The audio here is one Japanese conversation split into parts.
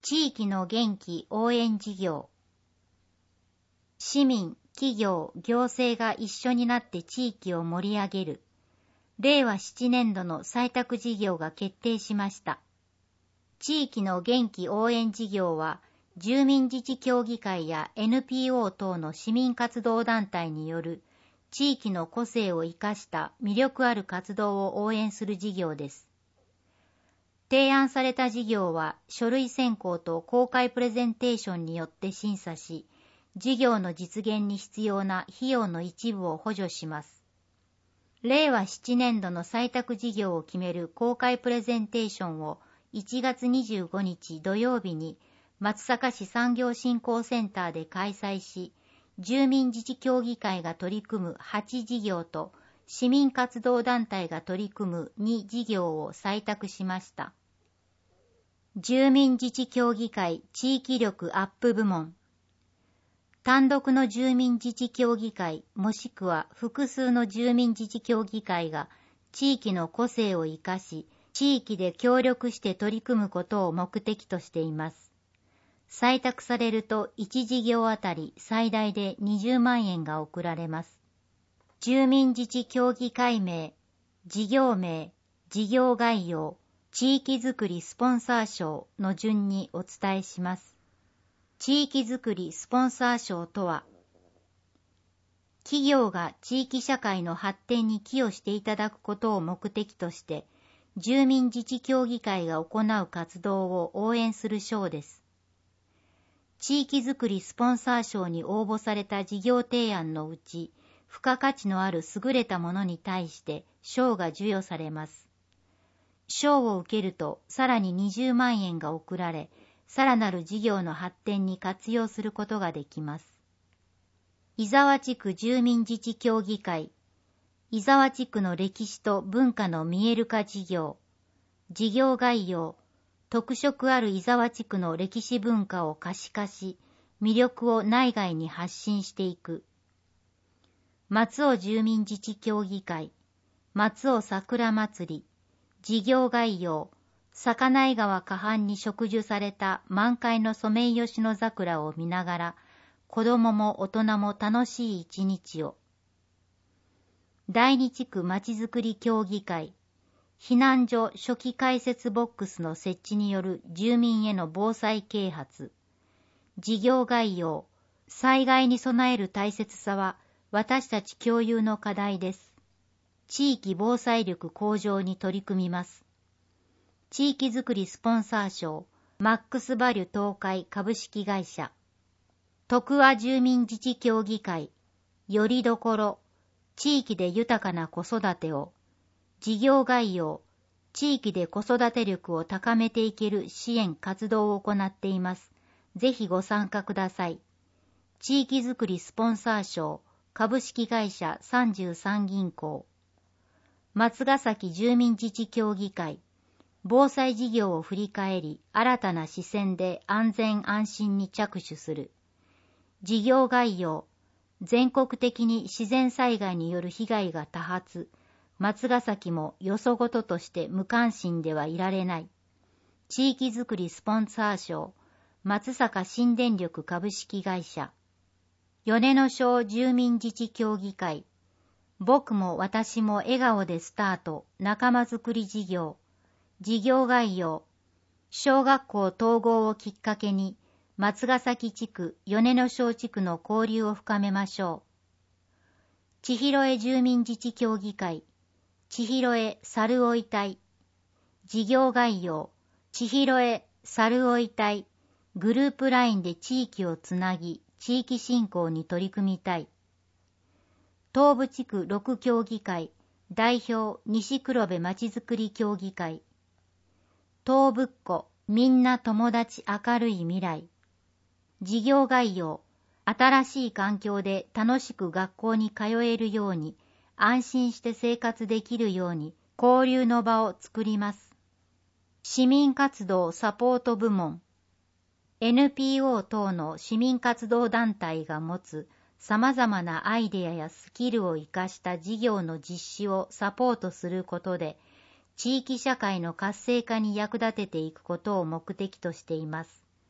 地域の元気応援事業。市民、企業、行政が一緒になって地域を盛り上げる。令和7年度の採択事業が決定しました。地域の元気応援事業は、住民自治協議会や NPO 等の市民活動団体による地域の個性を生かした魅力ある活動を応援する事業です。提案された事業は書類選考と公開プレゼンテーションによって審査し、事業の実現に必要な費用の一部を補助します。令和7年度の採択事業を決める公開プレゼンテーションを1月25日土曜日に松阪市産業振興センターで開催し、住民自治協議会が取り組む8事業と市民活動団体が取り組む2事業を採択しました。住民自治協議会地域力アップ部門。単独の住民自治協議会もしくは複数の住民自治協議会が地域の個性を生かし、地域で協力して取り組むことを目的としています。採択されると1事業あたり最大で20万円が贈られます。住民自治協議会名、事業名、事業概要、地域づくりスポンサー賞の順にお伝えします。地域づくりスポンサー賞とは、企業が地域社会の発展に寄与していただくことを目的として、住民自治協議会が行う活動を応援する賞です。地域づくりスポンサー賞に応募された事業提案のうち、付加価値のある優れたものに対して賞が授与されます。賞を受けるとさらに20万円が贈られ、さらなる事業の発展に活用することができます。伊沢地区住民自治協議会、伊沢地区の歴史と文化の見える化事業、事業概要、特色ある伊沢地区の歴史文化を可視化し、魅力を内外に発信していく。松尾住民自治協議会、松尾桜祭り、事業概要、坂内川河畔に植樹された満開のソメイヨシノ桜を見ながら、子供も大人も楽しい一日を。第二地区まちづくり協議会、避難所初期開設ボックスの設置による住民への防災啓発。事業概要、災害に備える大切さは私たち共有の課題です。地域防災力向上に取り組みます。地域づくりスポンサー賞、マックスバリュ東海株式会社。徳和住民自治協議会、よりどころ、地域で豊かな子育てを。事業概要、地域で子育て力を高めていける支援活動を行っています。ぜひご参加ください。地域づくりスポンサー賞、株式会社33銀行。松ヶ崎住民自治協議会、防災事業を振り返り、新たな視線で安全安心に着手する。事業概要、全国的に自然災害による被害が多発。松ヶ崎もよそごととして無関心ではいられない。地域づくりスポンサー賞、松阪新電力株式会社。米野小住民自治協議会、僕も私も笑顔でスタート、仲間づくり事業。事業概要、小学校統合をきっかけに、松ヶ崎地区、米野小地区の交流を深めましょう。千尋江住民自治協議会、千尋江猿追い隊。事業概要、千尋江猿追い隊。グループラインで地域をつなぎ、地域振興に取り組みたい。東部地区6協議会、代表西黒部まちづくり協議会。東ぶっこ、みんな友達明るい未来。事業概要、新しい環境で楽しく学校に通えるように、安心して生活できるように、交流の場を作ります。市民活動サポート部門。NPO 等の市民活動団体が持つ様々なアイデアやスキルを生かした事業の実施をサポートすることで、地域社会の活性化に役立てていくことを目的としています。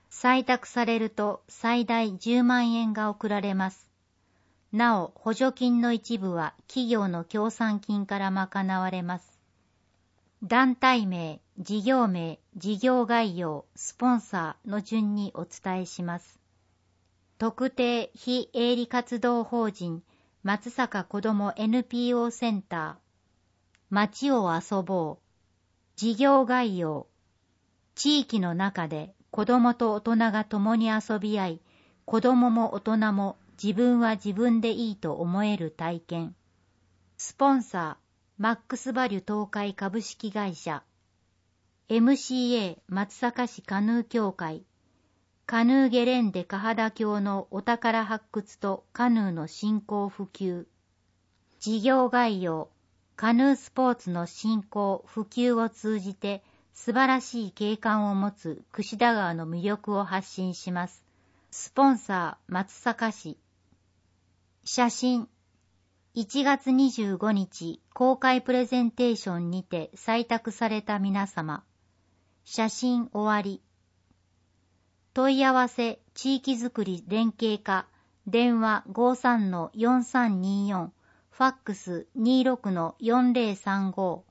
採択されると最大10万円が贈られます。なお、補助金の一部は企業の協賛金から賄われます。団体名、事業名、事業概要、スポンサーの順にお伝えします。特定非営利活動法人松阪子ども NPO センター、街を遊ぼう、事業概要、地域の中で子どもと大人が共に遊び合い、子どもも大人も自分は自分でいいと思える体験。スポンサー、マックスバリュ東海株式会社。MCA 松阪市カヌー協会。カヌーゲレンデカハダ峡のお宝発掘とカヌーの振興普及。事業概要。カヌースポーツの振興普及を通じて素晴らしい景観を持つ櫛田川の魅力を発信します。スポンサー松阪市。写真。1月25日公開プレゼンテーションにて採択された皆様。写真終わり。問い合わせ地域づくり連携課、電話 53-4324、ファックス 26-4035